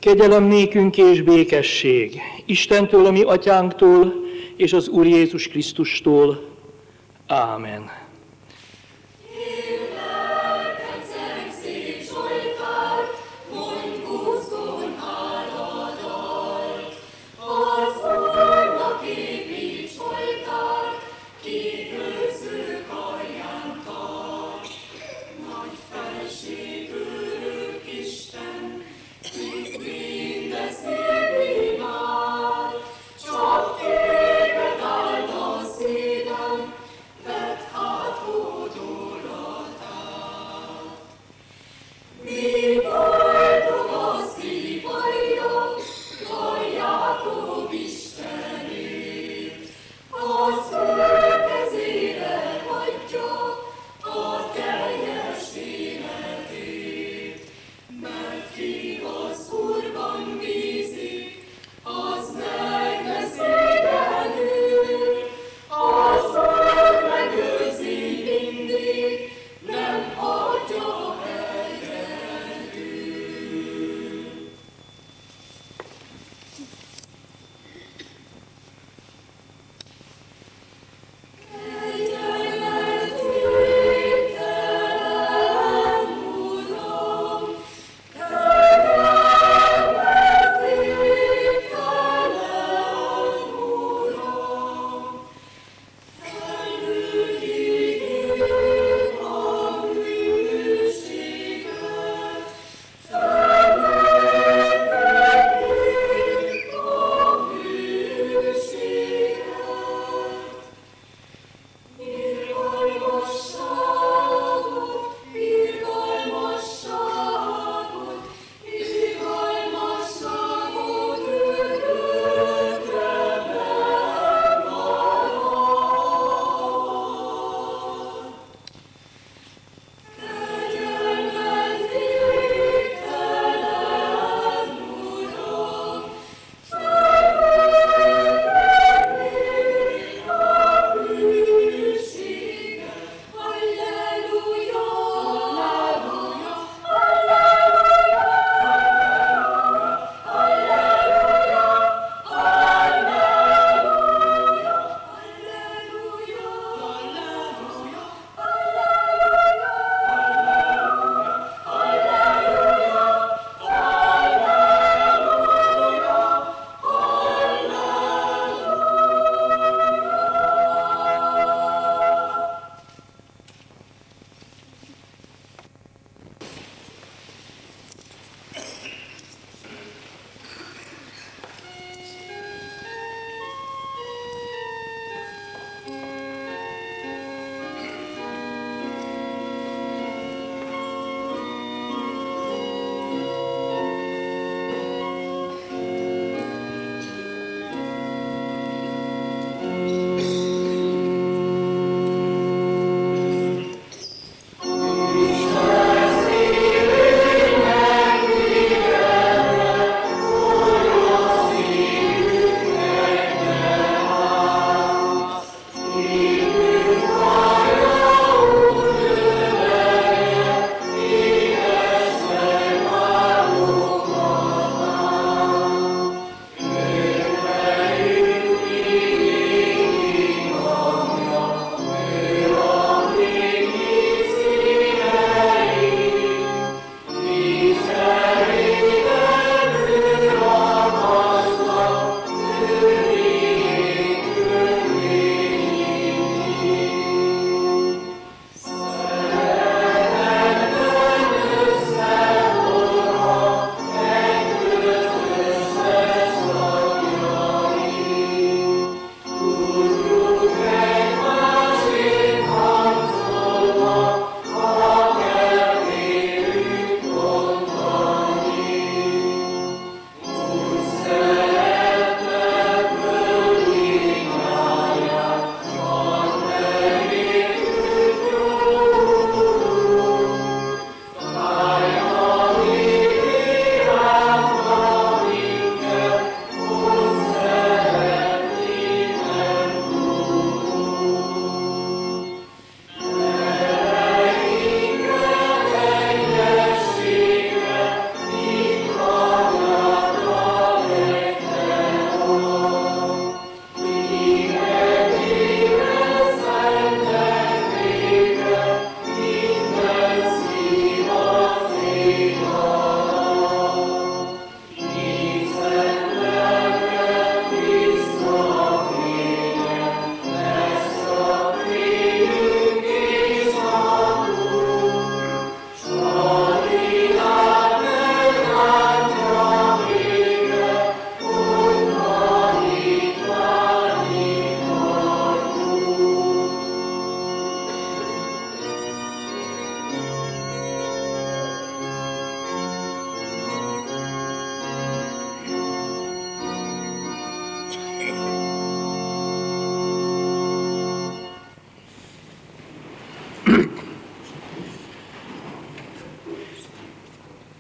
Kegyelem nékünk és békesség Istentől, a mi atyánktól, és az Úr Jézus Krisztustól. Ámen. Vedd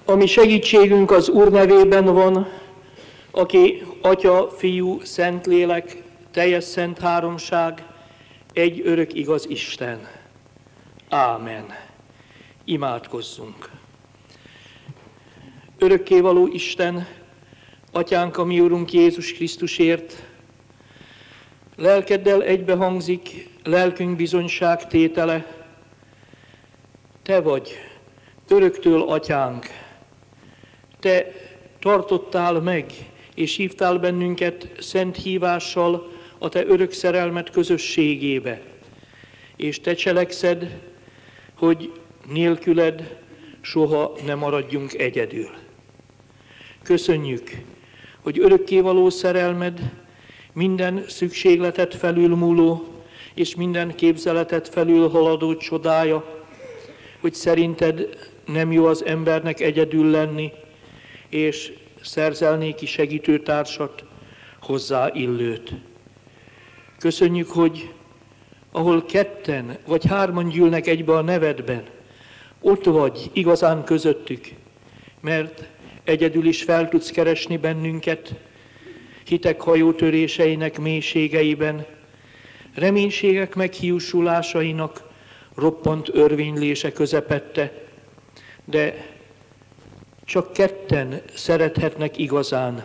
A mi segítségünk az Úr nevében van, aki Atya, Fiú, Szentlélek, teljes szent háromság, egy örök igaz Isten. Ámen. Imádkozzunk. Örökkévaló Isten, Atyánk, a mi Urunk Jézus Krisztusért, lelkeddel egybehangzik lelkünk bizonyság tétele. Te vagy öröktől Atyánk, Te tartottál meg, és hívtál bennünket szent hívással a Te örök szerelmed közösségébe, és Te cselekszed, hogy nélküled soha ne maradjunk egyedül. Köszönjük, hogy örökkévaló szerelmed minden szükségletet felülmúló és minden képzeletet felülhaladó csodája, hogy szerinted nem jó az embernek egyedül lenni, és szerzel néki segítőtársat, hozzá illőt. Köszönjük, hogy ahol ketten vagy hárman gyűlnek egybe a nevedben, ott vagy igazán közöttük, mert egyedül is fel tudsz keresni bennünket, hitek hajótöréseinek mélységeiben, reménységek meghiúsulásainak roppant örvénylése közepette, de csak ketten szerethetnek igazán.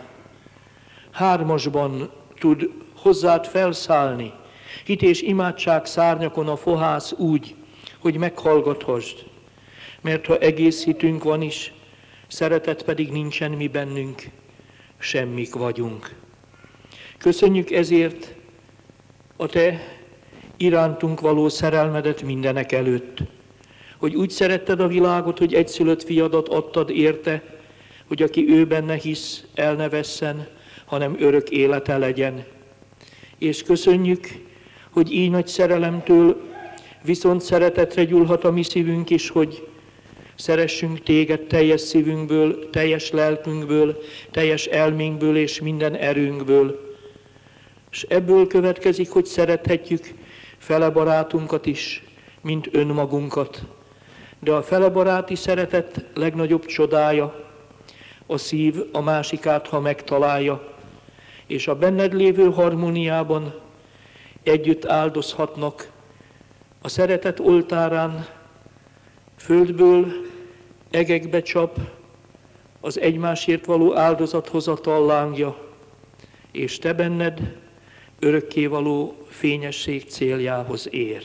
Hármasban tud hozzád felszállni, hit és imádság szárnyakon a fohász úgy, hogy meghallgathasd. Mert ha egész hitünk van is, szeretet pedig nincsen mi bennünk, semmik vagyunk. Köszönjük ezért a Te irántunk való szerelmedet mindenek előtt, hogy úgy szeretted a világot, hogy egyszülött fiadat adtad érte, hogy aki ő benne hisz, el ne vesszen, hanem örök élete legyen. És köszönjük, hogy így nagy szerelemtől viszont szeretetre gyúlhat a mi szívünk is, hogy szeressünk Téged teljes szívünkből, teljes lelkünkből, teljes elménkből és minden erőnkből. És ebből következik, hogy szerethetjük fele barátunkat is, mint önmagunkat. De a fele baráti szeretet legnagyobb csodája, a szív a másikát, ha megtalálja, és a benned lévő harmóniában együtt áldozhatnak a szeretet oltárán, földből egekbe csap az egymásért való áldozathozatal lángja, és te benned örökkévaló fényesség céljához ér.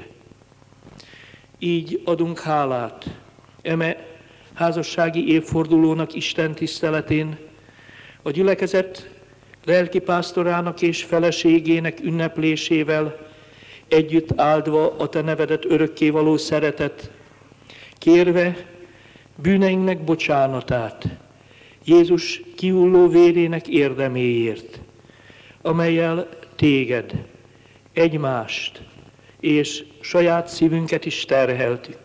Így adunk hálát eme házassági évfordulónak Isten tiszteletén, a gyülekezet lelkipásztorának és feleségének ünneplésével, együtt áldva a te nevedet örökkévaló szeretet, kérve bűneinknek bocsánatát, Jézus kihulló vérének érdeméért, amellyel téged, egymást és saját szívünket is terheltük.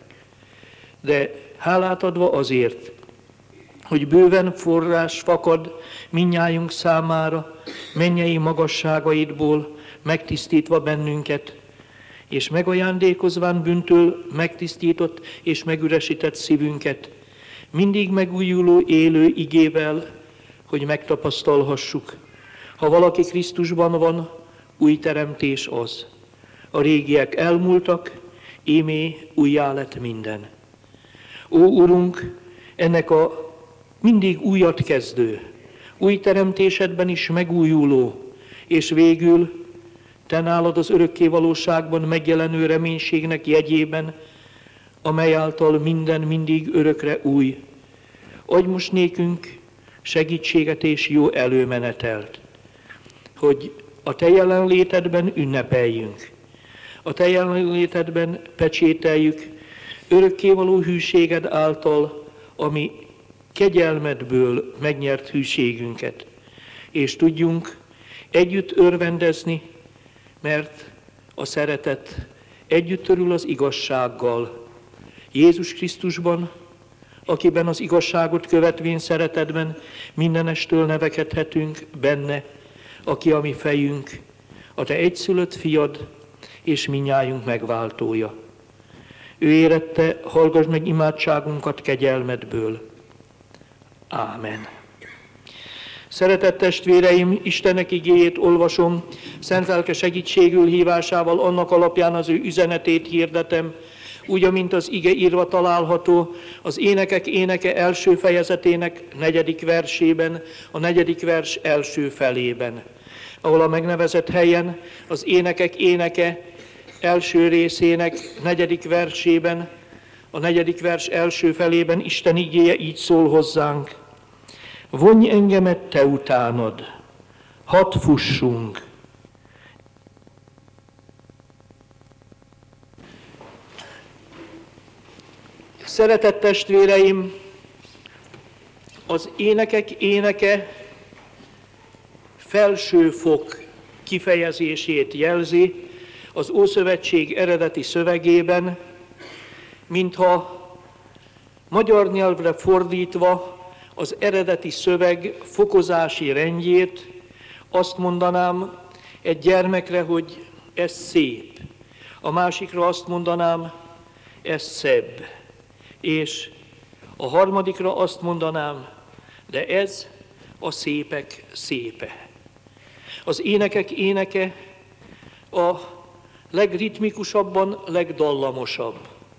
De hálát adva azért, hogy bőven forrás fakad mindnyájunk számára, mennyei magasságaidból megtisztítva bennünket, és megajándékozván bűntől megtisztított és megüresített szívünket, mindig megújuló élő igével, hogy megtapasztalhassuk. Ha valaki Krisztusban van, új teremtés az. A régiek elmúltak, ímé újjá lett minden. Ó, Urunk, ennek a mindig újat kezdő, új teremtésedben is megújuló, és végül te nálad az örökké valóságban megjelenő reménységnek jegyében, amely által minden mindig örökre új. Adj most nékünk segítséget és jó előmenetelt, hogy a te jelenlétedben ünnepeljünk, a te jelenlétedben pecsételjük örökkévaló hűséged által, ami kegyelmedből megnyert hűségünket, és tudjunk együtt örvendezni, mert a szeretet együtt örül az igazsággal. Jézus Krisztusban, akiben az igazságot követvén szeretetben mindenestől nevekedhetünk benne, aki a mi fejünk, a te egyszülött fiad és mindnyájunk megváltója. Ő érette, hallgass meg imádságunkat kegyelmedből. Ámen. Szeretett testvéreim, Istennek igéjét olvasom, szent lelke segítségül hívásával annak alapján az ő üzenetét hirdetem, úgy, amint az ige írva található az Énekek éneke első fejezetének 4. versében, a 4. vers első felében, ahol a megnevezett helyen az Énekek éneke első részének 4. versében, a 4. vers első felében Isten igéje így szól hozzánk. Vonj engemet te utánad, hadd fussunk. Szeretett testvéreim, az Énekek éneke felsőfok kifejezését jelzi az Ószövetség eredeti szövegében, mintha magyar nyelvre fordítva az eredeti szöveg fokozási rendjét azt mondanám egy gyermekre, hogy ez szép, a másikra azt mondanám, ez szebb, és a harmadikra azt mondanám, de ez a szépek szépe. Az Énekek éneke a legritmikusabban, legdallamosabb,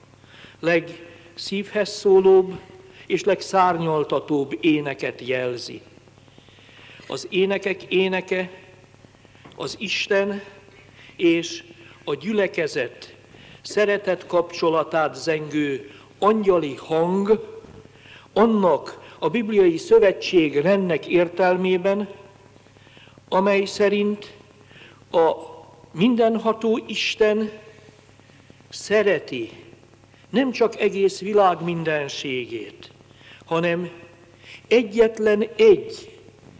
legszívhez szólóbb és legszárnyaltatóbb éneket jelzi. Az Énekek éneke az Isten és a gyülekezet szeretet kapcsolatát zengő angyali hang, annak a bibliai szövetség rendnek értelmében, amely szerint a mindenható Isten szereti nem csak egész világ mindenségét, hanem egyetlen egy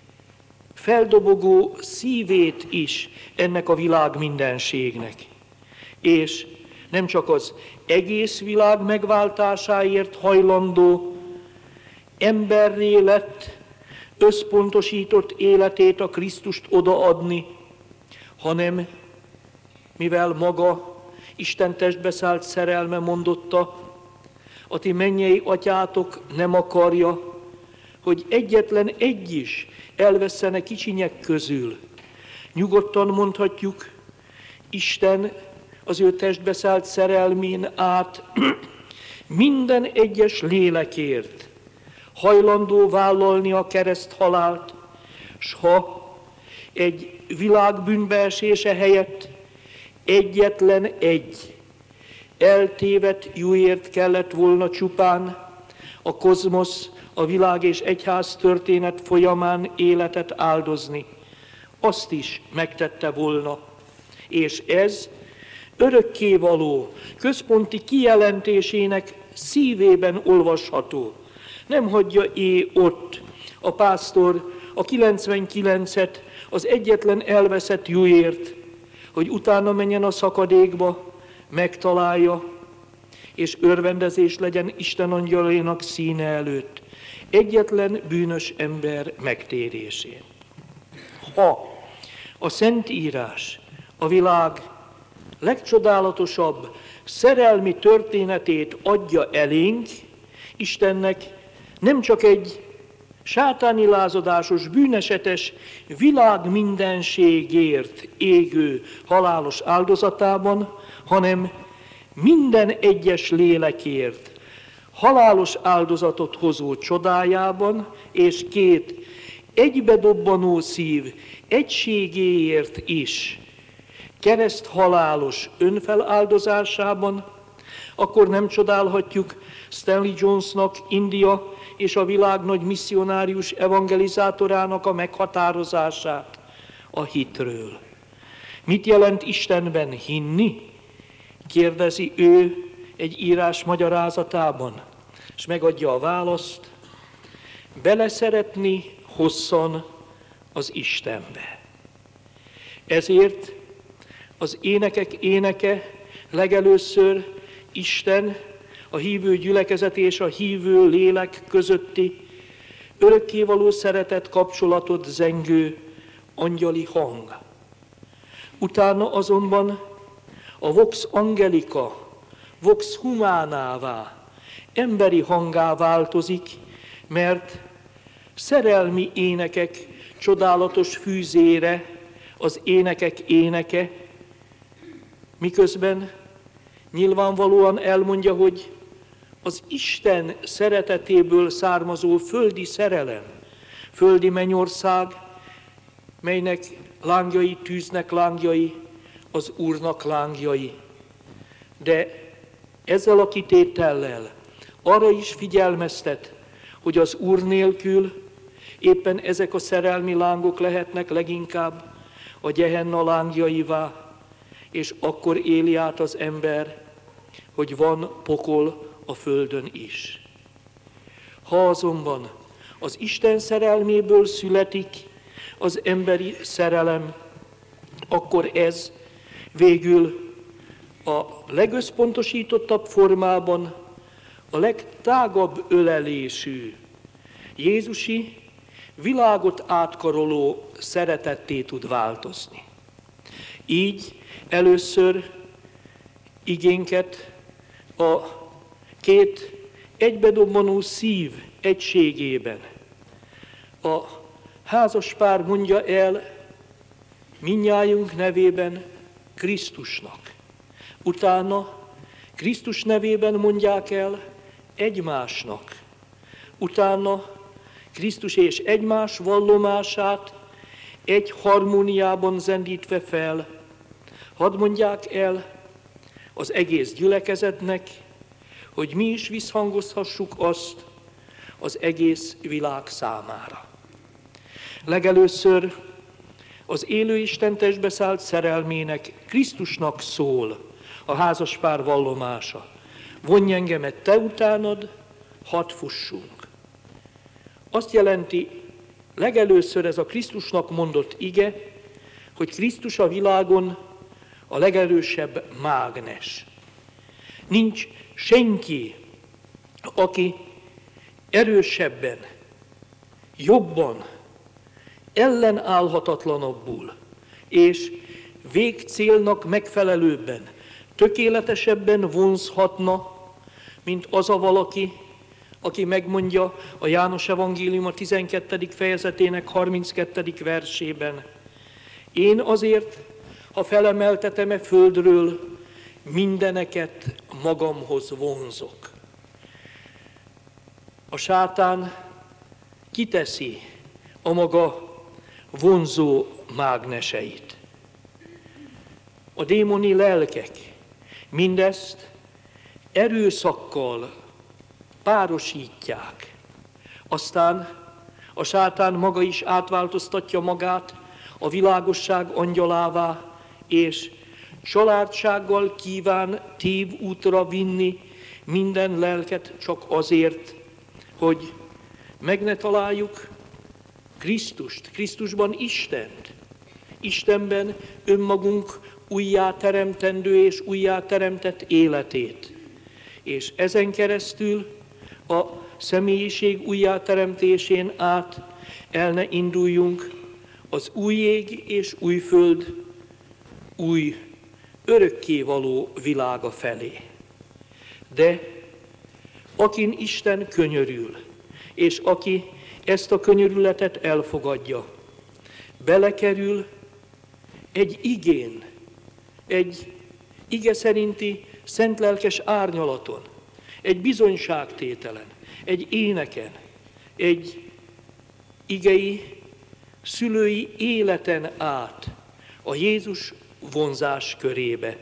feldobogó szívét is ennek a világ mindenségnek. És nem csak az egész világ megváltásáért hajlandó, emberré lett, összpontosított életét a Krisztust odaadni, hanem mivel maga Isten testbe szállt szerelme mondotta, a ti mennyei atyátok nem akarja, hogy egyetlen egy is elveszene kicsinyek közül. Nyugodtan mondhatjuk, Isten az ő testbe szállt szerelmén át minden egyes lélekért hajlandó vállalni a kereszthalált, s ha egy világ bűnbeesése helyett egyetlen egy eltévedt júért kellett volna csupán a kozmosz, a világ és egyház történet folyamán életet áldozni, azt is megtette volna. És ez örökkévaló, központi kijelentésének szívében olvasható. Nem hagyja ott a pásztor a 99-et az egyetlen elveszett júért, hogy utána menjen a szakadékba, megtalálja, és örvendezés legyen Isten angyalainak színe előtt, egyetlen bűnös ember megtérésén. Ha a Szentírás a világ legcsodálatosabb szerelmi történetét adja elénk, Istennek nem csak egy sátáni lázadásos, bűnesetes világ mindenségért égő halálos áldozatában, hanem minden egyes lélekért halálos áldozatot hozó csodájában, és két egybedobbanó szív egységéért is kereszthalálos önfeláldozásában, akkor nem csodálhatjuk Stanley Jonesnak, India és a világ nagy misszionárius evangelizátorának a meghatározását a hitről. Mit jelent Istenben hinni? Kérdezi ő egy írás magyarázatában, és megadja a választ: beleszeretni hosszan az Istenbe. Ezért az Énekek éneke legelőször Isten, a hívő gyülekezet és a hívő lélek közötti örökkévaló szeretet kapcsolatot zengő angyali hang. Utána azonban a vox angelica, vox humánává, emberi hangá változik, mert szerelmi énekek csodálatos fűzére, az énekek éneke, miközben nyilvánvalóan elmondja, hogy az Isten szeretetéből származó földi szerelem, földi mennyország, melynek lángjai tűznek lángjai, az Úrnak lángjai. De ezzel a kitétellel arra is figyelmeztet, hogy az Úr nélkül éppen ezek a szerelmi lángok lehetnek leginkább a Gehenna lángjaivá, és akkor éli át az ember, hogy van pokol a földön is. Ha azonban az Isten szerelméből születik az emberi szerelem, akkor ez végül a legösszpontosítottabb formában a legtágabb ölelésű, jézusi, világot átkaroló szeretetté tud változni. Így először igénket a két egybedobbanó szív egységében a házaspár mondja el mindnyájunk nevében Krisztusnak. Utána Krisztus nevében mondják el egymásnak. Utána Krisztus és egymás vallomását egy harmóniában zendítve fel, hadd mondják el az egész gyülekezetnek, hogy mi is visszhangozhassuk azt az egész világ számára. Legelőször az élő Isten testbe szállt szerelmének, Krisztusnak szól a házaspár vallomása. Vonj engemet te utánad, hadd fussunk. Azt jelenti legelőször ez a Krisztusnak mondott ige, hogy Krisztus a világon a legerősebb mágnes. Nincs senki, aki erősebben, jobban, ellenállhatatlanabbul és végcélnak megfelelőbben, tökéletesebben vonzhatna, mint az a valaki, aki megmondja a János Evangélium a 12. fejezetének 32. versében. Én azért, ha felemeltetem-e földről, mindeneket magamhoz vonzok. A sátán kiteszi a maga vonzó mágneseit. A démoni lelkek mindezt erőszakkal párosítják. Aztán a sátán maga is átváltoztatja magát a világosság angyalává, és családsággal kíván tévútra vinni minden lelket csak azért, hogy meg ne találjuk Krisztust, Krisztusban Istent, Istenben önmagunk újjáteremtendő és újjáteremtett életét. És ezen keresztül a személyiség újjáteremtésén át el ne induljunk az új ég és új föld, új örökkévaló világa felé. De akin Isten könyörül, és aki ezt a könyörületet elfogadja, belekerül egy igén, egy ige szerinti szentlelkes árnyalaton, egy bizonyságtételen, egy éneken, egy igei, szülői életen át a Jézus vonzás körébe.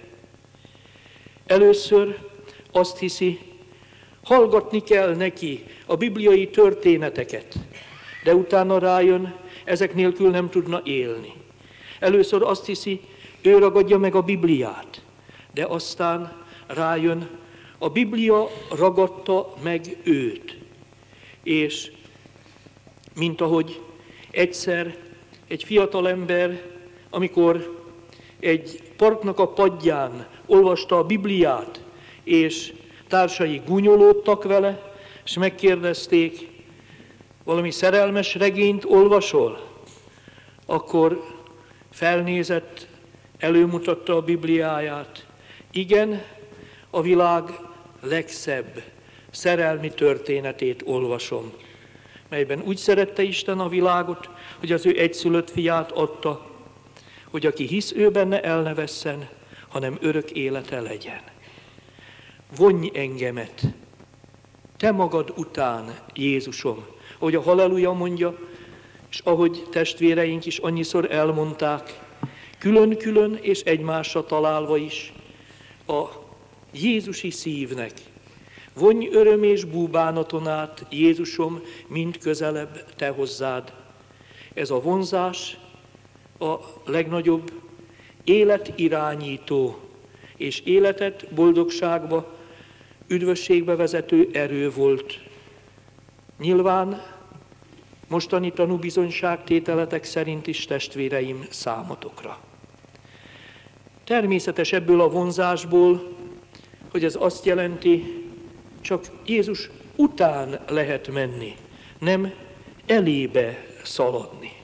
Először azt hiszi, hallgatni kell neki a bibliai történeteket, de utána rájön, ezek nélkül nem tudna élni. Először azt hiszi, ő ragadja meg a Bibliát, de aztán rájön, a Biblia ragadta meg őt. És mint ahogy egyszer egy fiatal ember, amikor egy parknak a padján olvasta a Bibliát, és társai gúnyolódtak vele, és megkérdezték, valami szerelmes regényt olvasol? Akkor felnézett, előmutatta a Bibliáját. Igen, a világ legszebb szerelmi történetét olvasom. melyben úgy szerette Isten a világot, hogy az ő egyszülött fiát adta, hogy aki hisz ő benne, el ne vesszen, hanem örök élete legyen. Vonj engemet, te magad után, Jézusom, ahogy a halleluja mondja, és ahogy testvéreink is annyiszor elmondták, külön-külön és egymásra találva is, a jézusi szívnek. Vonj öröm és búbánaton át, Jézusom, mind közelebb te hozzád. Ez a vonzás a legnagyobb életirányító és életet boldogságba, üdvösségbe vezető erő volt. Nyilván mostani tanúbizonyságtételetek szerint is, testvéreim, számotokra. Természetes ebből a vonzásból, hogy ez azt jelenti, csak Jézus után lehet menni, nem elébe szaladni.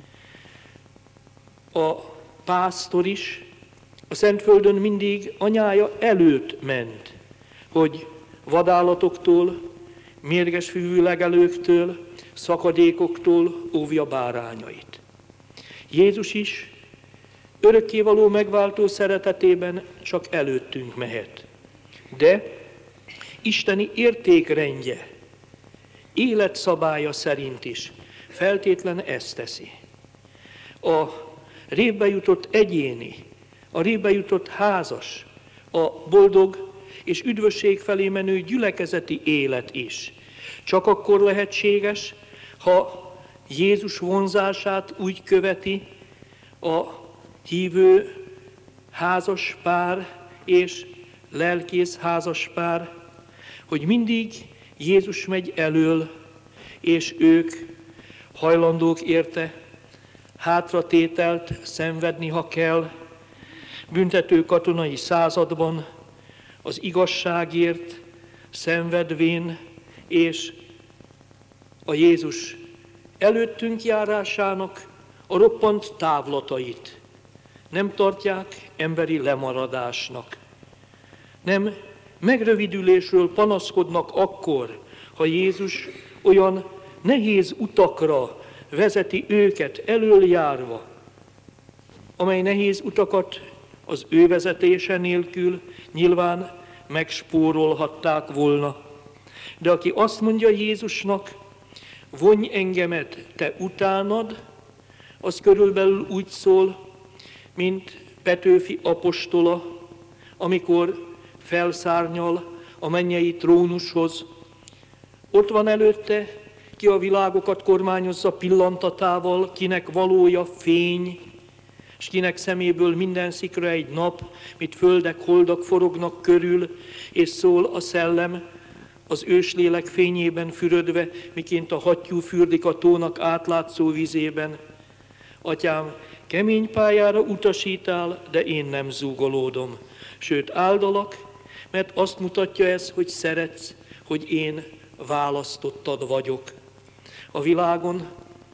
A pásztor is a Szentföldön mindig anyája előtt ment, hogy vadállatoktól, mérges fűvű legelőktől, szakadékoktól óvja bárányait. Jézus is örökkévaló megváltó szeretetében csak előttünk mehet. De isteni értékrendje, életszabálya szerint is feltétlen ezt teszi. A révbe jutott egyéni, a révbe jutott házas, a boldog és üdvösség felé menő gyülekezeti élet is csak akkor lehetséges, ha Jézus vonzását úgy követi a hívő házas pár és lelkész házas pár, hogy mindig Jézus megy elől, és ők hajlandók érte hátratételt szenvedni, ha kell, büntető katonai században az igazságért szenvedvén, és a Jézus előttünk járásának a roppant távlatait nem tartják emberi lemaradásnak. Nem megrövidülésről panaszkodnak akkor, ha Jézus olyan nehéz utakra vezeti őket elöljárva, amely nehéz utakat az ő vezetése nélkül nyilván megspórolhatták volna. De aki azt mondja Jézusnak, vonj engemet te utánad, az körülbelül úgy szól, mint Petőfi apostola, amikor felszárnyal a mennyei trónushoz. Ott van előtte, ki a világokat kormányozza pillantatával, kinek valója fény, és kinek szeméből minden szikra egy nap, mit földek, holdak forognak körül, és szól a szellem az őslélek fényében fürödve, miként a hattyú fürdik a tónak átlátszó vizében. Atyám, kemény pályára utasítál, de én nem zúgolódom. Sőt, áldalak, mert azt mutatja ez, hogy szeretsz, hogy én választottad vagyok. A világon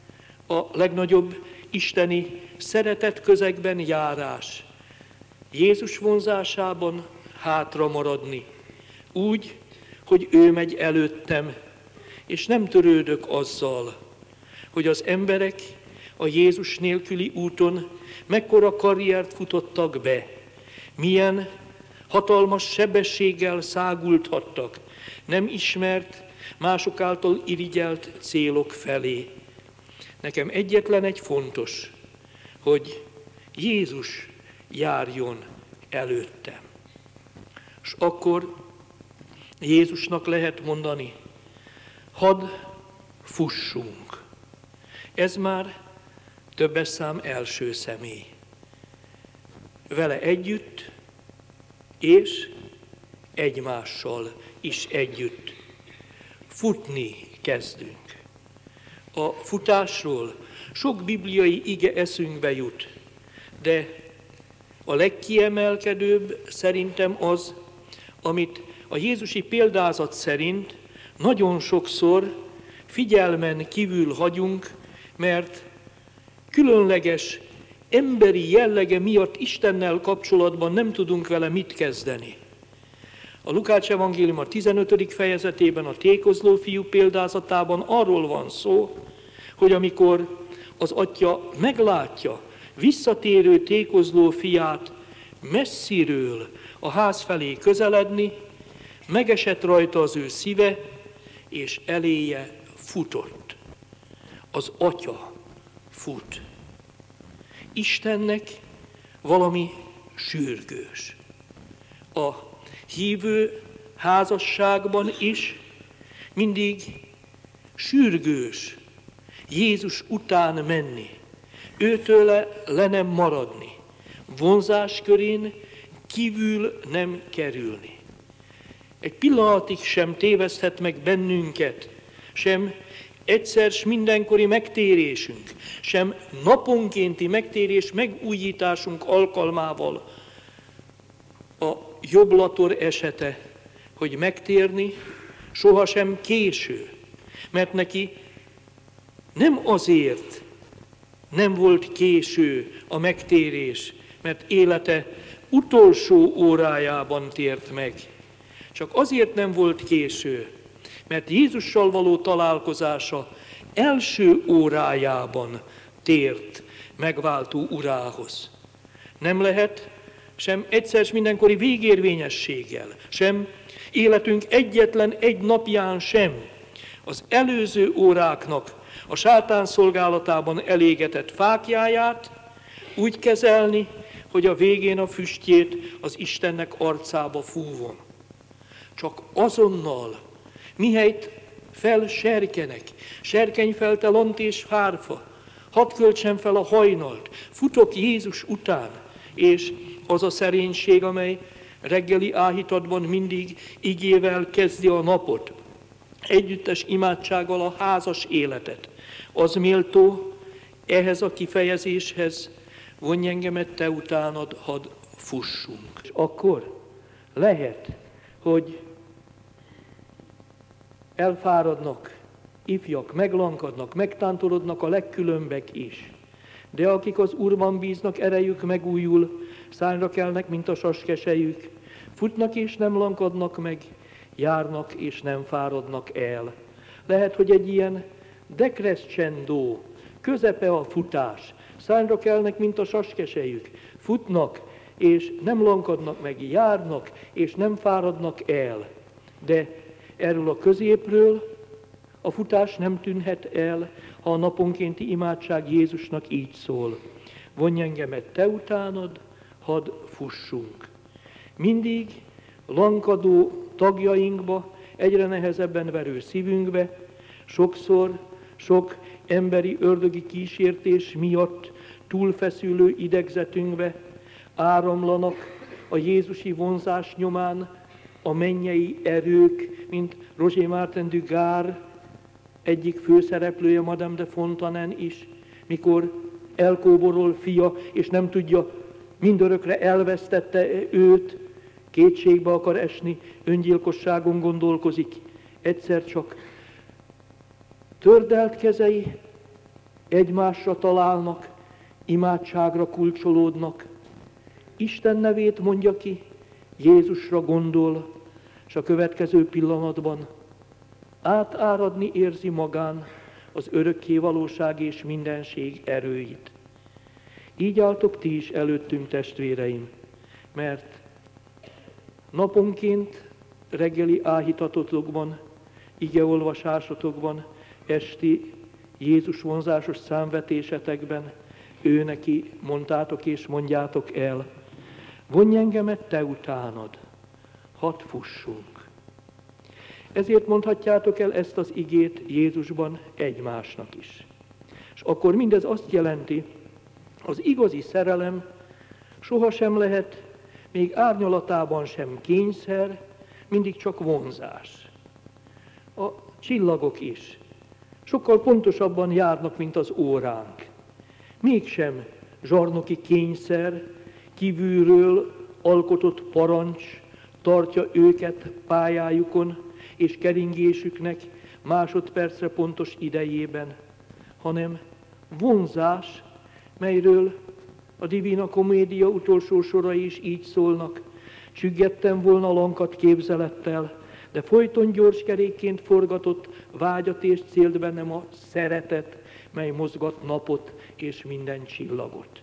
a legnagyobb isteni szeretet közegben járás, Jézus vonzásában hátra maradni, úgy, hogy ő megy előttem, és nem törődök azzal, hogy az emberek a Jézus nélküli úton mekkora karriert futottak be, milyen hatalmas sebességgel szágulthattak, nem ismert, mások által irigyelt célok felé. Nekem egyetlen egy fontos, hogy Jézus járjon előttem. És akkor Jézusnak lehet mondani, hadd fussunk. Ez már többes szám első személy. Vele együtt és egymással is együtt. Futni kezdünk. A futásról sok bibliai ige eszünkbe jut, de a legkiemelkedőbb szerintem az, amit a jézusi példázat szerint nagyon sokszor figyelmen kívül hagyunk, mert különleges emberi jellege miatt Istennel kapcsolatban nem tudunk vele mit kezdeni. A Lukács evangélium a 15. fejezetében, a tékozló fiú példázatában arról van szó, hogy amikor az atya meglátja visszatérő tékozló fiát messziről a ház felé közeledni, megesett rajta az ő szíve, és eléje futott. Az atya fut. Istennek valami sürgős. A hívő házasságban is mindig sürgős Jézus után menni, őtőle le nem maradni, vonzás körén kívül nem kerülni. Egy pillanatig sem téveszthet meg bennünket, sem egyszer s mindenkori megtérésünk, sem naponkénti megtérés megújításunk alkalmával a jobblator esete, hogy megtérni sohasem késő, mert neki nem azért nem volt késő a megtérés, mert élete utolsó órájában tért meg. Csak azért nem volt késő, mert Jézussal való találkozása első órájában tért megváltó urához. Nem lehet sem egyszer s mindenkori végérvényességgel, sem életünk egyetlen egy napján sem az előző óráknak a sátán szolgálatában elégetett fáklyáját úgy kezelni, hogy a végén a füstjét az Istennek arcába fúvom. Csak azonnal, mihelyt felserkenek, serkenyfelte lant és hárfa, hadd költsem fel a hajnalt, futok Jézus után, és az a szerénység, amely reggeli áhítatban mindig igével kezdi a napot, együttes imádsággal a házas életet, az méltó ehhez a kifejezéshez, vonj engemet te utánad, hadd fussunk. És akkor lehet, hogy elfáradnak, ifjak, meglankadnak, megtántorodnak a legkülönbek is. De akik az Úrban bíznak, erejük megújul, szárnyra kelnek, mint a saskesejük, futnak és nem lankadnak meg, járnak és nem fáradnak el. Lehet, hogy egy ilyen decrescendo, közepe a futás, szárnyra kelnek, mint a saskesejük, futnak és nem lankadnak meg, járnak és nem fáradnak el. De erről a középről a futás nem tűnhet el, ha a naponkénti imádság Jézusnak így szól. Vonj engemet te utánad, hadd fussunk. Mindig lankadó tagjainkba, egyre nehezebben verő szívünkbe, sokszor sok emberi ördögi kísértés miatt túlfeszülő idegzetünkbe áramlanak a jézusi vonzás nyomán a mennyei erők, mint Roger Martin du Gard egyik főszereplője, Madame de Fontanen is, mikor elkóborol fia, és nem tudja, mindörökre elvesztette őt, kétségbe akar esni, öngyilkosságon gondolkozik, egyszer csak tördelt kezei egymásra találnak, imádságra kulcsolódnak, Isten nevét mondja ki, Jézusra gondol, és a következő pillanatban átáradni érzi magán az örökké valóság és mindenség erőit. Így álltok ti is előttünk, testvéreim, mert naponként reggeli áhítatotokban, igeolvasásotokban, esti Jézus vonzásos számvetésetekben ő neki mondtátok és mondjátok el, vonj engemet te utánad, hadd fussunk. Ezért mondhatjátok el ezt az igét Jézusban egymásnak is. És akkor mindez azt jelenti, az igazi szerelem sohasem lehet, még árnyalatában sem kényszer, mindig csak vonzás. A csillagok is sokkal pontosabban járnak, mint az óránk. Mégsem zsarnoki kényszer, kívülről alkotott parancs tartja őket pályájukon és keringésüknek másodpercre pontos idejében, hanem vonzás, melyről a Divina Comedia utolsó sorai is így szólnak. Süggettem volna lankat képzelettel, de folyton gyors kerékként forgatott, vágyat és célt bennem a szeretet, mely mozgat napot és minden csillagot.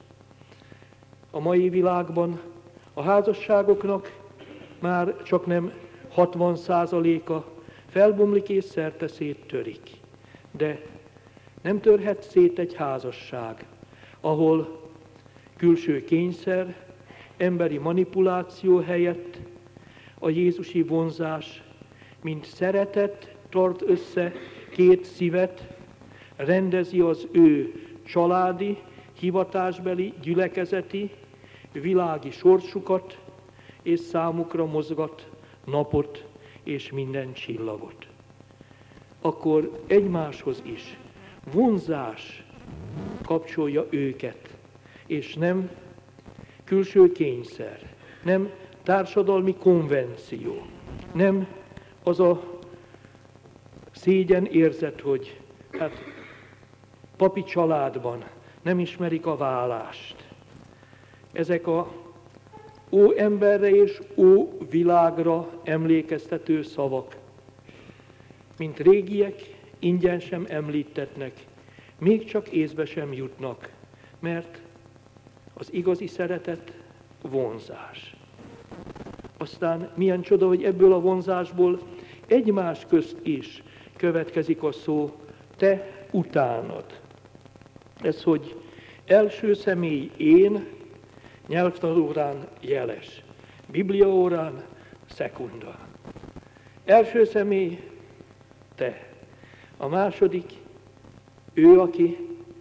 A mai világban a házasságoknak már csak nem 60%-a felbomlik és szerte széttörik. De nem törhet szét egy házasság, ahol külső kényszer, emberi manipuláció helyett a jézusi vonzás, mint szeretet tart össze két szívet, rendezi az ő családi, hivatásbeli, gyülekezeti, világi sorsukat, és számukra mozgat napot és minden csillagot. Akkor egymáshoz is vonzás kapcsolja őket, és nem külső kényszer, nem társadalmi konvenció, nem az a szégyen érzet, hogy hát papi családban nem ismerik a vállást. Ezek a ó emberre és ó világra emlékeztető szavak, mint régiek, ingyen sem említetnek, még csak észbe sem jutnak, mert az igazi szeretet vonzás. Aztán milyen csoda, hogy ebből a vonzásból egymás közt is következik a szó, te utánad. Ez, hogy első személy én, nyelvtanórán jeles, bibliaórán szekunda. Első személy te, a második ő, aki,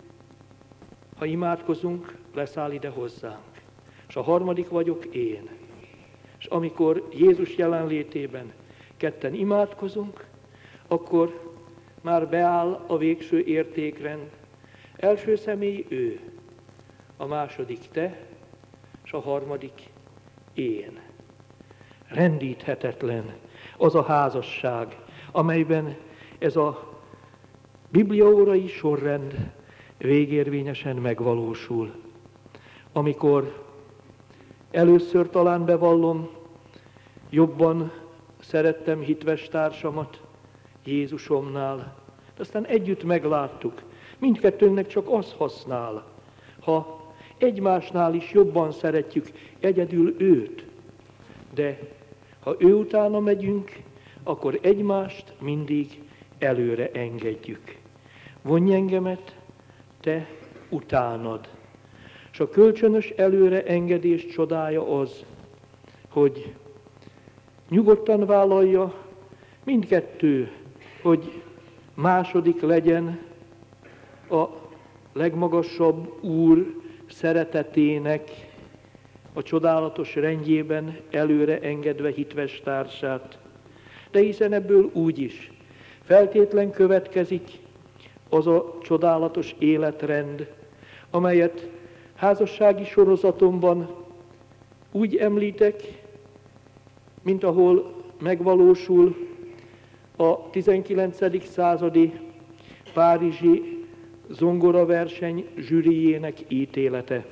ha imádkozunk, leszáll ide hozzánk. És a harmadik vagyok én. És amikor Jézus jelenlétében ketten imádkozunk, akkor már beáll a végső értékrend. Első személy ő, a második te, és a harmadik én. Rendíthetetlen az a házasság, amelyben ez a bibliaórai sorrend végérvényesen megvalósul. Amikor először talán bevallom, jobban szerettem hitves társamat Jézusomnál, de aztán együtt megláttuk, mindkettőnknek csak az használ, ha egymásnál is jobban szeretjük egyedül őt, de ha ő utána megyünk, akkor egymást mindig előre engedjük. Vonj engemet, te utánad. És a kölcsönös előre engedés csodája az, hogy nyugodtan vállalja mindkettő, hogy második legyen a legmagasabb Úr szeretetének a csodálatos rendjében előre engedve hitves társát. De hiszen ebből úgy is feltétlen következik az a csodálatos életrend, amelyet házassági sorozatomban úgy említek, mint ahol megvalósul a 19. századi párizsi zongoraverseny zsűrijének ítélete.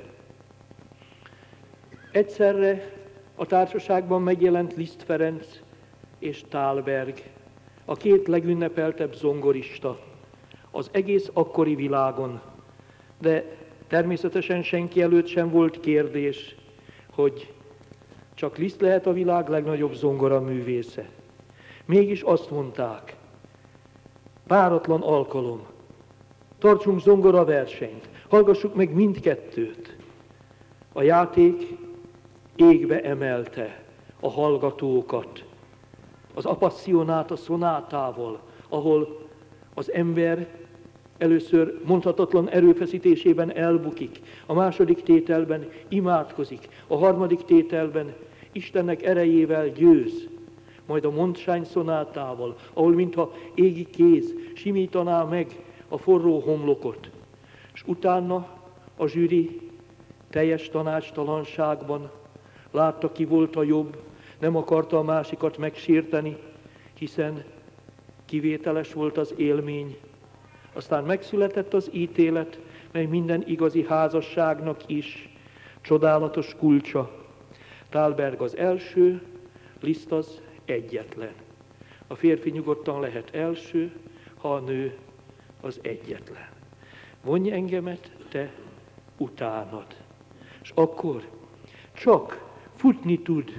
Egyszerre a társaságban megjelent Liszt Ferenc és Thalberg, a két legünnepeltebb zongorista az egész akkori világon, de természetesen senki előtt sem volt kérdés, hogy csak Liszt lehet a világ legnagyobb zongoraművésze. Mégis azt mondták, páratlan alkalom, tartsunk zongoraversenyt, hallgassuk meg mindkettőt. A játék égbe emelte a hallgatókat. Az Appassionata szonátával, ahol az ember először mondhatatlan erőfeszítésében elbukik, a második tételben imádkozik, a harmadik tételben Istennek erejével győz, majd a Mondsány szonátával, ahol mintha égi kéz simítaná meg a forró homlokot, és utána a zsűri teljes tanácstalanságban látta, ki volt a jobb, nem akarta a másikat megsérteni, hiszen kivételes volt az élmény. Aztán megszületett az ítélet, mely minden igazi házasságnak is csodálatos kulcsa. Thalberg az első, Liszt az egyetlen. A férfi nyugodtan lehet első, ha a nő az egyetlen. Vonj engemet te utánad. És akkor csak futni tud,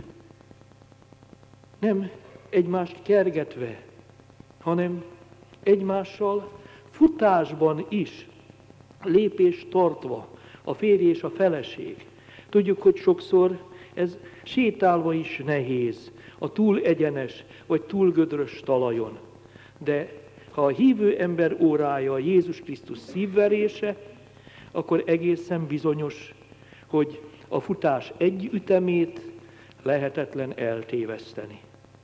nem egymást kergetve, hanem egymással futásban is, lépést tartva, a férj és a feleség. Tudjuk, hogy sokszor ez sétálva is nehéz, a túl egyenes vagy túl gödrös talajon. De ha a hívő ember órája a Jézus Krisztus szívverése, akkor egészen bizonyos, hogy a futás egy ütemét lehetetlen eltéveszteni.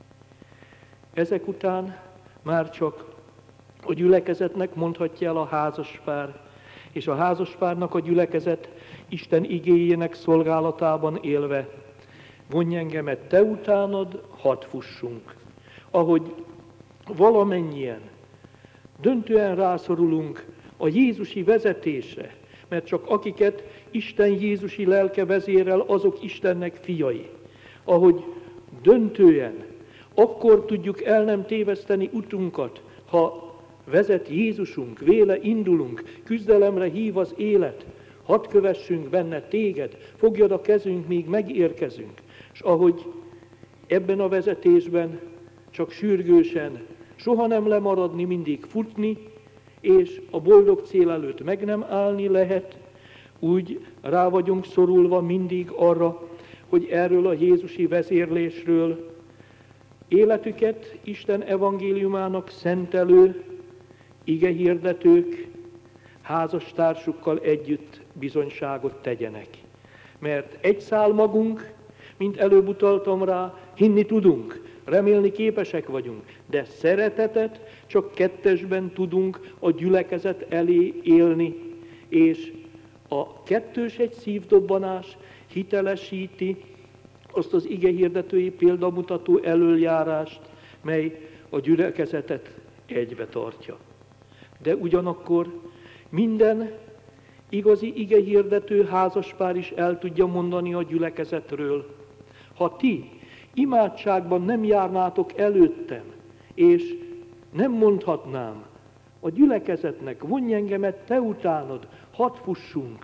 Ezek után már csak a gyülekezetnek mondhatja el a házaspár, és a házaspárnak a gyülekezet Isten igéjének szolgálatában élve, vonj engemet te utánad, hadd fussunk. Ahogy valamennyien döntően rászorulunk a Jézusi vezetésre, mert csak akiket Isten Jézusi lelke vezérel, azok Istennek fiai. Ahogy döntően akkor tudjuk el nem téveszteni utunkat, ha vezet Jézusunk, véle indulunk, küzdelemre hív az élet, hadd kövessünk benne téged, fogjad a kezünk, míg megérkezünk. És ahogy ebben a vezetésben csak sürgősen, soha nem lemaradni, mindig futni, és a boldog cél előtt meg nem állni lehet, úgy rá vagyunk szorulva mindig arra, hogy erről a Jézusi vezérlésről életüket Isten evangéliumának szentelő igehirdetők házastársukkal együtt bizonyságot tegyenek. Mert egy szál magunk, mint előbb utaltam rá, hinni tudunk, remélni képesek vagyunk, de szeretetet csak kettesben tudunk a gyülekezet elé élni, és a kettős egy szívdobbanás hitelesíti azt az igehirdetői példamutató elöljárást, mely a gyülekezetet egybe tartja. De ugyanakkor minden igazi igehirdető házaspár is el tudja mondani a gyülekezetről. Ha ti imádságban nem járnátok előttem, és nem mondhatnám a gyülekezetnek, vonj engemet te utánad, hadd fussunk,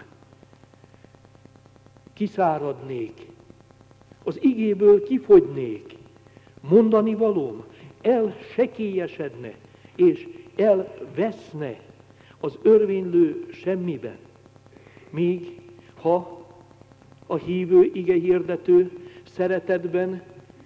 kiszáradnék, az igéből kifogynék, mondani valóm elsekélyesedne, és elveszne az örvénylő semmiben. Míg ha a hívő igehirdető szeretetben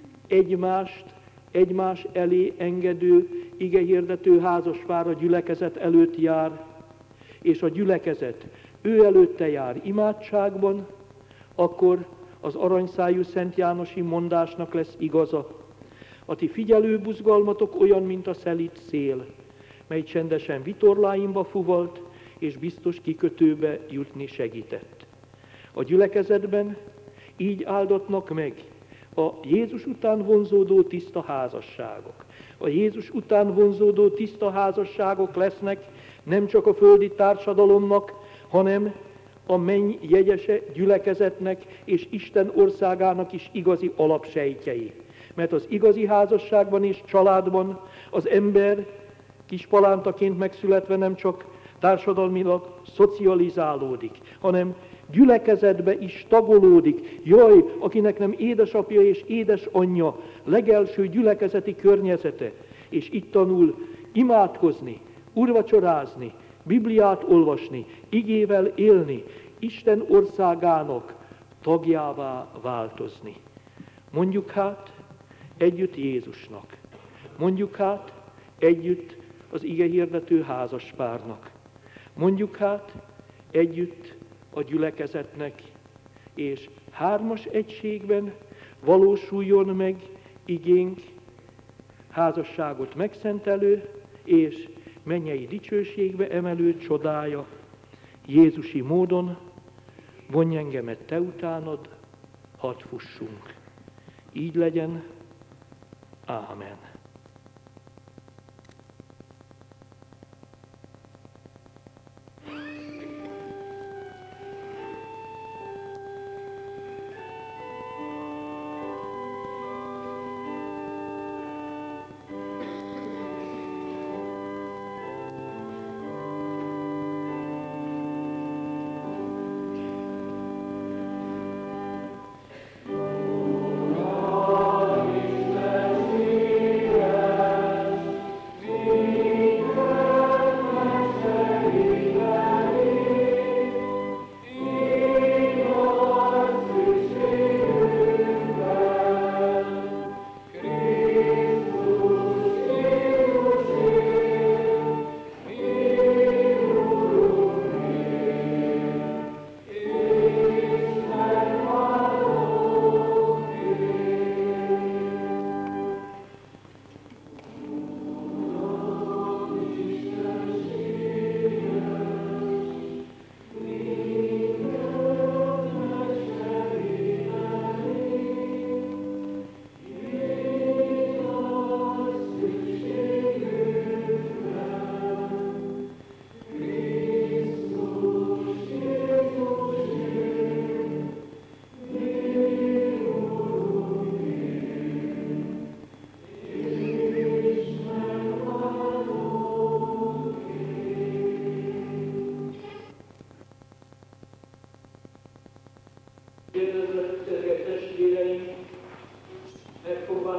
egymás elé engedő igehirdető házaspár a gyülekezet előtt jár, és a gyülekezet ő előtte jár imádságban, akkor az aranyszájú Szent Jánosi mondásnak lesz igaza. A ti figyelő buzgalmatok olyan, mint a szelíd szél, mely csendesen vitorláimba fuvalt, és biztos kikötőbe jutni segített. A gyülekezetben így áldatnak meg a Jézus után vonzódó tiszta házasságok. A Jézus után vonzódó tiszta házasságok lesznek nem csak a földi társadalomnak, hanem a menny jegyese gyülekezetnek és Isten országának is igazi alapsejtjei. Mert az igazi házasságban és családban az ember kispalántaként megszületve nem csak társadalmilag szocializálódik, hanem gyülekezetbe is tagolódik. Jaj, akinek nem édesapja és édesanyja, legelső gyülekezeti környezete, és itt tanul imádkozni, úrvacsorázni, Bibliát olvasni, igével élni, Isten országának tagjává változni. Mondjuk hát együtt Jézusnak, mondjuk hát együtt az igehirdető házaspárnak, mondjuk hát együtt a gyülekezetnek, és hármas egységben valósuljon meg igénk, házasságot megszentelő és mennyei dicsőségbe emelő csodája, Jézusi módon, vonj engemet te utánad, hadd fussunk. Így legyen. Ámen.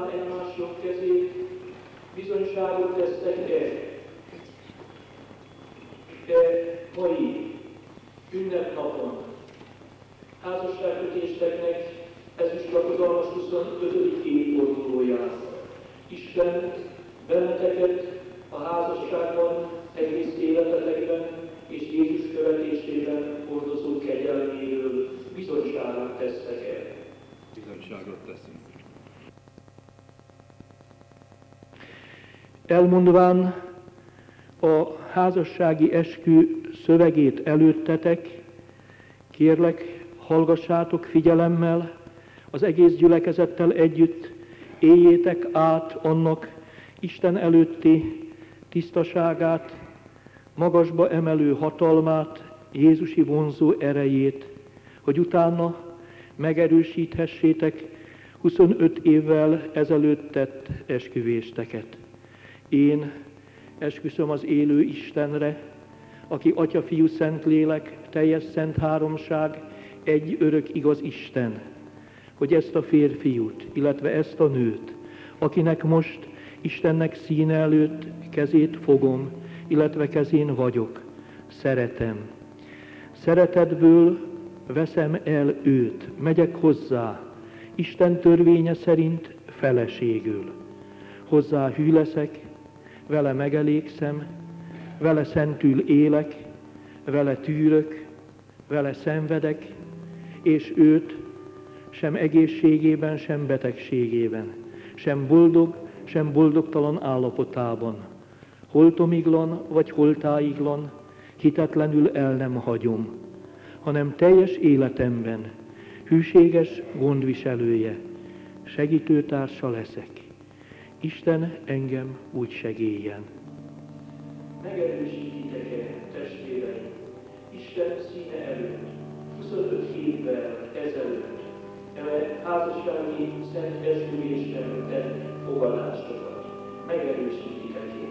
nyújtván egymás jobb kezét, bizonyságot tesztek mai ünnepnapon. Házasságkötésteknek ezüstlakodalmas 25. évfordulóján. Isten benneteket a házasságban, egész életetekben és Jézus követésében hordozó kegyelméről bizonyságot tesztek el. Bizonyságot teszünk. Elmondván a házassági eskü szövegét előttetek, kérlek, hallgassátok figyelemmel, az egész gyülekezettel együtt éljétek át annak Isten előtti tisztaságát, magasba emelő hatalmát, Jézusi vonzó erejét, hogy utána megerősíthessétek 25 évvel ezelőtt tett esküvésteket. Én esküszöm az élő Istenre, aki Atya, Fiú, Szentlélek, teljes szent háromság, egy örök igaz Isten, hogy ezt a férfiút, illetve ezt a nőt, akinek most Istennek színe előtt kezét fogom, illetve kezén vagyok, szeretem. Szeretetből veszem el őt, megyek hozzá, Isten törvénye szerint feleségül. Hozzá hű leszek, vele megelégszem, vele szentül élek, vele tűrök, vele szenvedek, és őt sem egészségében, sem betegségében, sem boldog, sem boldogtalan állapotában, holtomiglan vagy holtáiglan, hitetlenül el nem hagyom, hanem teljes életemben hűséges gondviselője, segítőtársa leszek. Isten engem úgy segéljen. Megerősítitek-e, testvéreim, Isten színe előtt, 25 évvel ezelőtt, házassági szent esküvésen tett fogadásokat. Megerősítitek-e?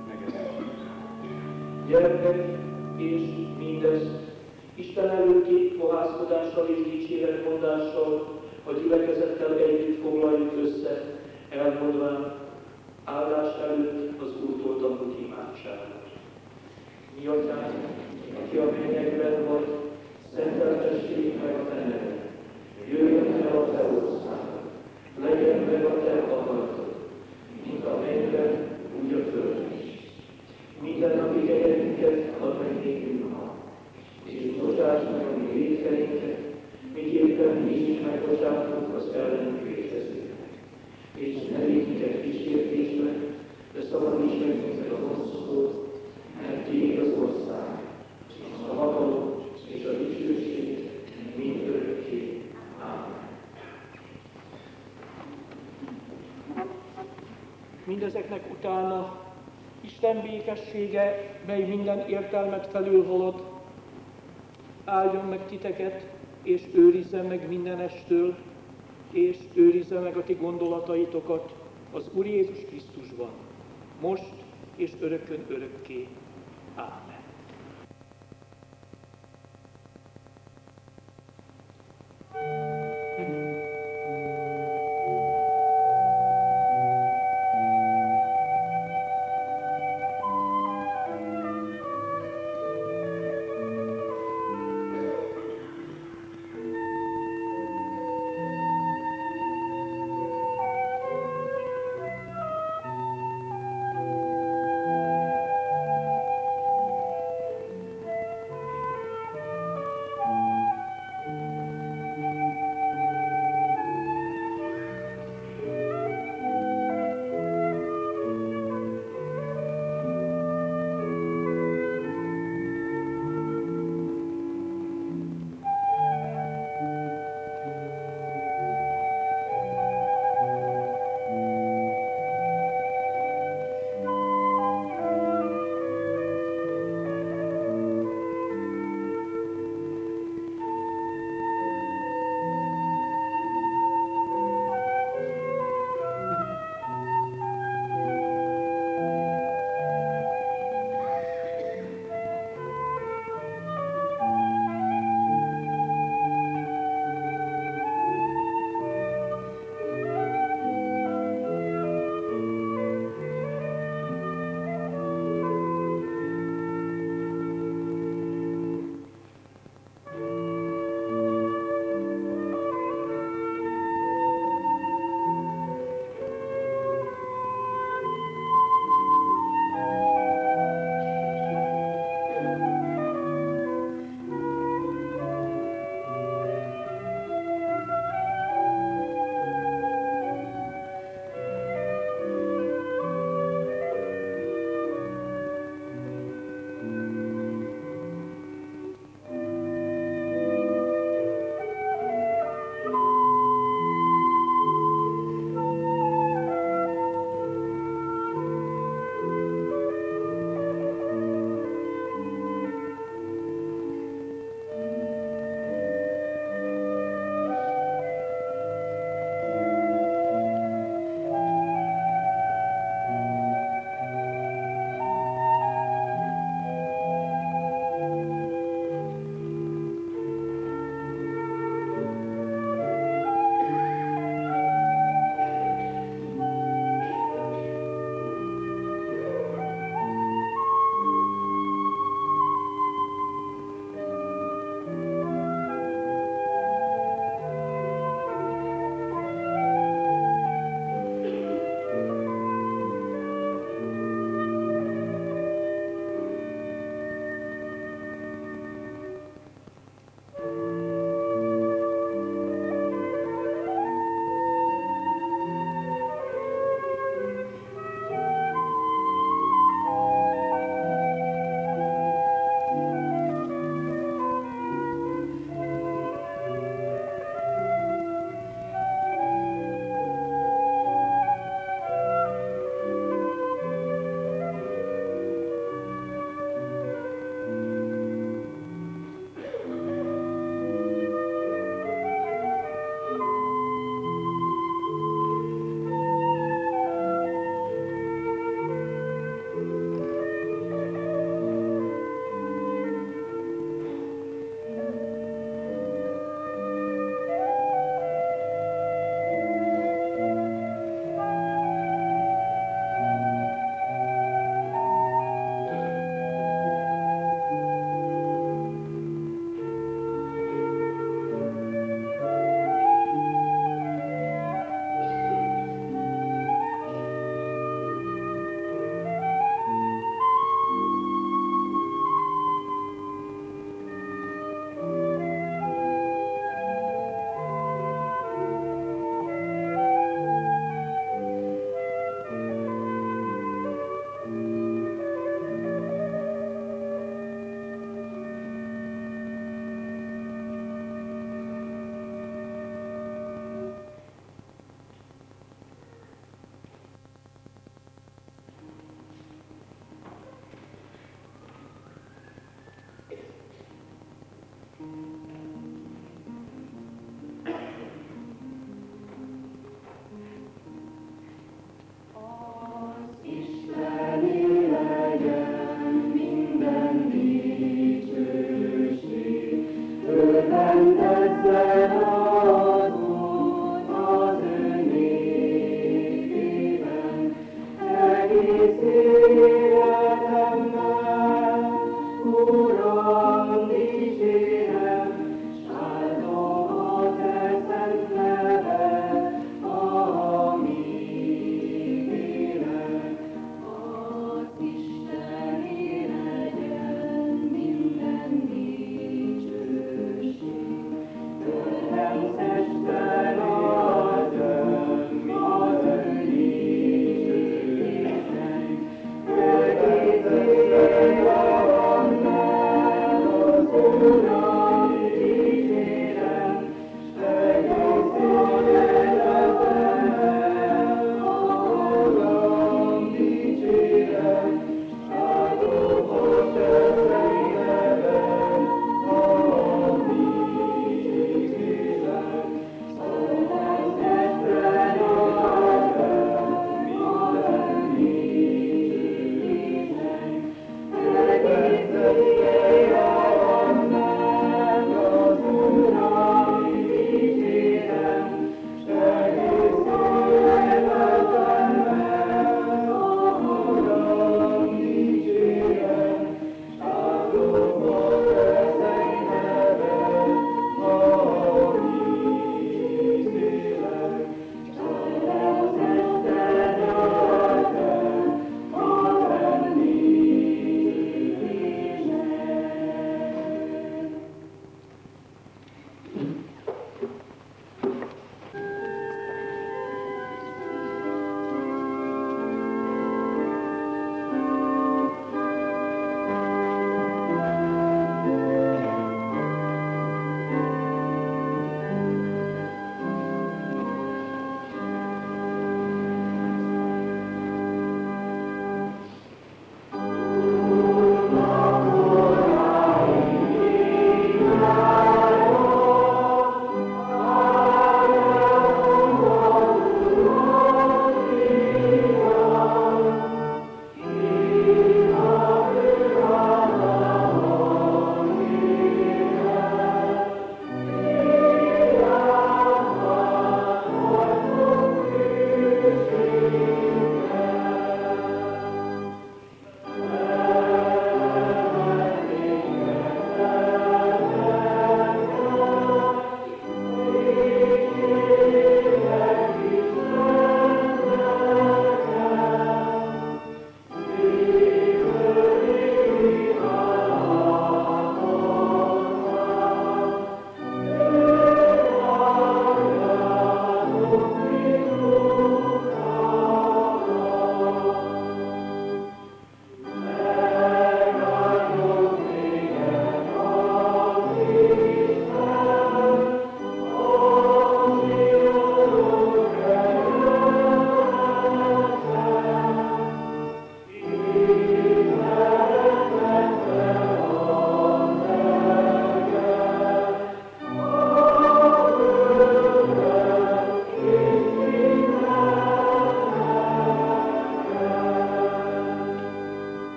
Gyermek, és mindezt Isten előtti fohászkodással és dicséretmondással a gyülekezettel együtt foglaljuk össze, elmondván áldás előtt az Úrtól tanult imádságot. Mi Atyánk, aki a mennyekben vagy, szenteltessék meg a Te neved. Jöjjön el a Te országod, legyen meg a Te akaratod, mint a mennyben, úgy a földön is. Minden napi kegyelmünket add meg nékünk ma, és bocsáss meg a mi vétkeinket, miképpen mi is megbocsátunk az ellenünk vétkezőknek. És ne vigy minket kísértésbe, de szabadíts meg minket a gonosztól, mert Tiéd az ország, és a hatalom, és a dicsőség mindörökké. Ámen. Mindezeknek utána Isten békessége, mely minden értelmet felülhalad, áldjon meg titeket, és őrizzen meg mindenestől, és őrizze meg a ti gondolataitokat az Úr Jézus Krisztusban, most és örökkön örökké. Ámen.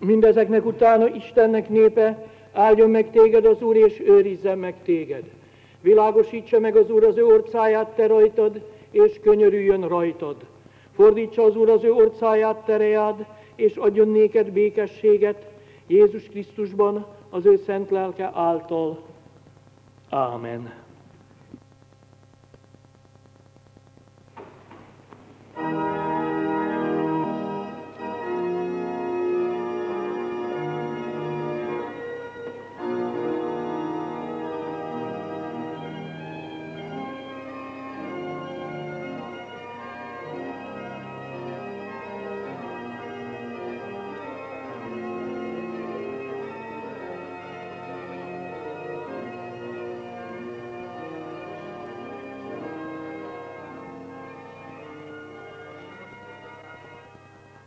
Mindezeknek utána Istennek népe, áldjon meg téged az Úr, és őrizzen meg téged. Világosítsa meg az Úr az ő orcáját te rajtad, és könyörüljön rajtad. Fordítsa az Úr az ő orcáját te reád, és adjon néked békességet Jézus Krisztusban, az ő szent lelke által. Ámen.